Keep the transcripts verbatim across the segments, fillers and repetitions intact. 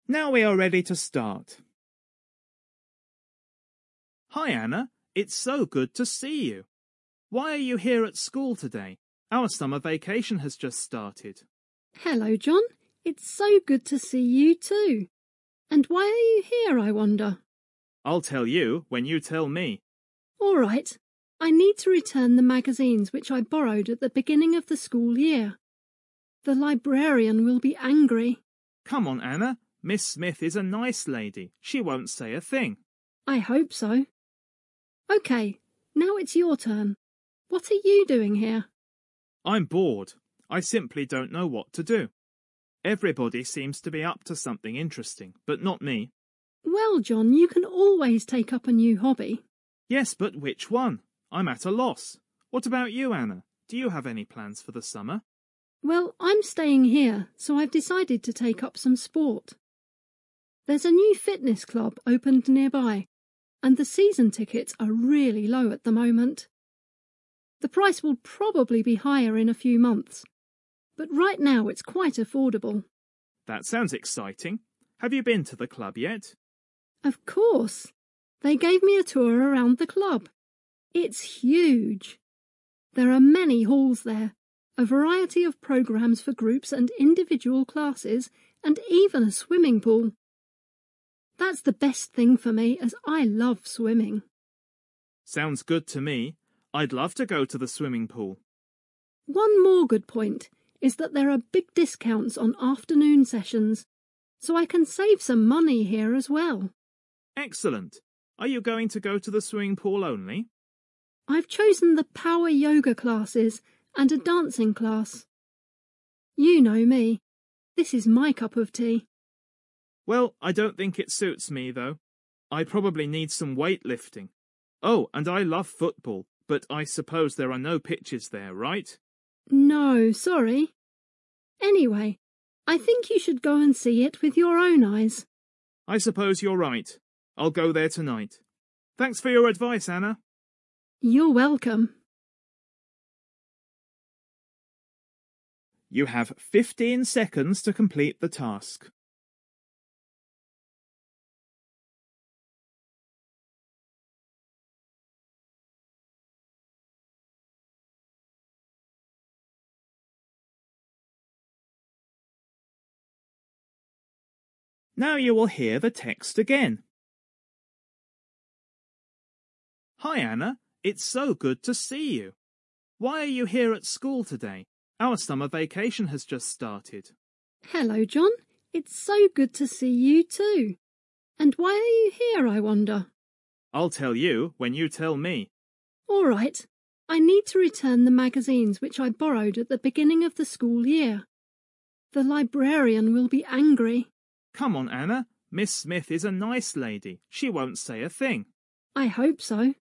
Now we are ready to start. Hi, Anna. It's so good to see you. Why are you here at school today? Our summer vacation has just started. Hello, John. It's so good to see you too. And why are you here, I wonder? I'll tell you when you tell me. All right. I need to return the magazines which I borrowed at the beginning of the school year. The librarian will be angry. Come on, Anna. Miss Smith is a nice lady. She won't say a thing. I hope so. OK, now it's your turn. What are you doing here? I'm bored. I simply don't know what to do. Everybody seems to be up to something interesting, but not me. Well, John, you can always take up a new hobby. Yes, but which one? I'm at a loss. What about you, Anna? Do you have any plans for the summer? Well, I'm staying here, so I've decided to take up some sport. There's a new fitness club opened nearby, and the season tickets are really low at the moment. The price will probably be higher in a few months, but right now it's quite affordable. That sounds exciting. Have you been to the club yet? Of course. They gave me a tour around the club. It's huge. There are many halls there, a variety of programs for groups and individual classes, and even a swimming pool. That's the best thing for me, as I love swimming. Sounds good to me. I'd love to go to the swimming pool. One more good point is that there are big discounts on afternoon sessions, so I can save some money here as well. Excellent. Are you going to go to the swimming pool only? I've chosen the power yoga classes and a dancing class. You know me. This is my cup of tea. Well, I don't think it suits me, though. I probably need some weightlifting. Oh, and I love football, but I suppose there are no pitches there, right? No, sorry. Anyway, I think you should go and see it with your own eyes. I suppose you're right. I'll go there tonight. Thanks for your advice, Anna. You're welcome. You have fifteen seconds to complete the task. Now you will hear the text again. Hi, Anna. It's so good to see you. Why are you here at school today? Our summer vacation has just started. Hello, John. It's so good to see you too. And why are you here, I wonder? I'll tell you when you tell me. All right. I need to return the magazines which I borrowed at the beginning of the school year. The librarian will be angry. Come on, Anna. Miss Smith is a nice lady. She won't say a thing. I hope so.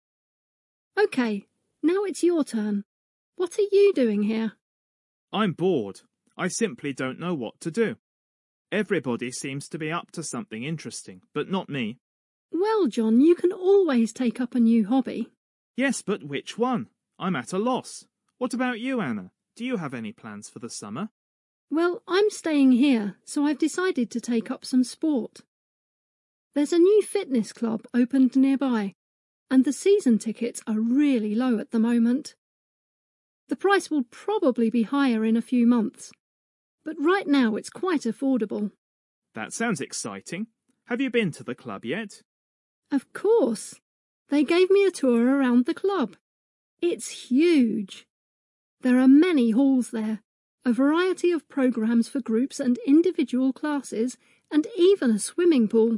OK, now it's your turn. What are you doing here? I'm bored. I simply don't know what to do. Everybody seems to be up to something interesting, but not me. Well, John, you can always take up a new hobby. Yes, but which one? I'm at a loss. What about you, Anna? Do you have any plans for the summer? Well, I'm staying here, so I've decided to take up some sport. There's a new fitness club opened nearby, and the season tickets are really low at the moment. The price will probably be higher in a few months, but right now it's quite affordable. That sounds exciting. Have you been to the club yet? Of course. They gave me a tour around the club. It's huge. There are many halls there, a variety of programs for groups and individual classes, and even a swimming pool.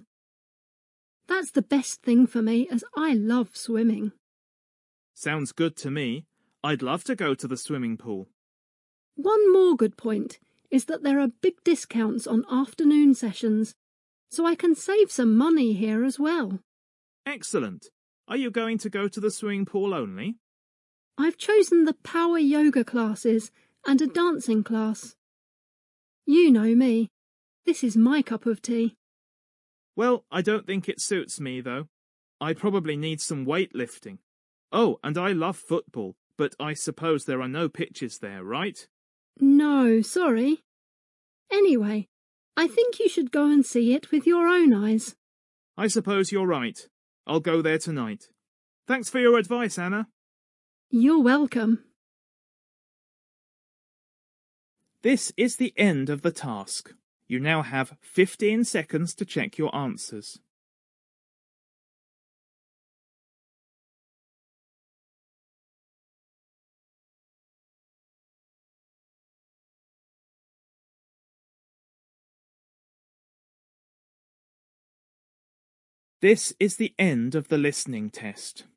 That's the best thing for me, as I love swimming. Sounds good to me. I'd love to go to the swimming pool. One more good point is that there are big discounts on afternoon sessions, so I can save some money here as well. Excellent. Are you going to go to the swimming pool only? I've chosen the power yoga classes and a dancing class. You know me. This is my cup of tea. Well, I don't think it suits me, though. I probably need some weightlifting. Oh, and I love football, but I suppose there are no pitches there, right? No, sorry. Anyway, I think you should go and see it with your own eyes. I suppose you're right. I'll go there tonight. Thanks for your advice, Anna. You're welcome. This is the end of the task. You now have fifteen seconds to check your answers. This is the end of the listening test.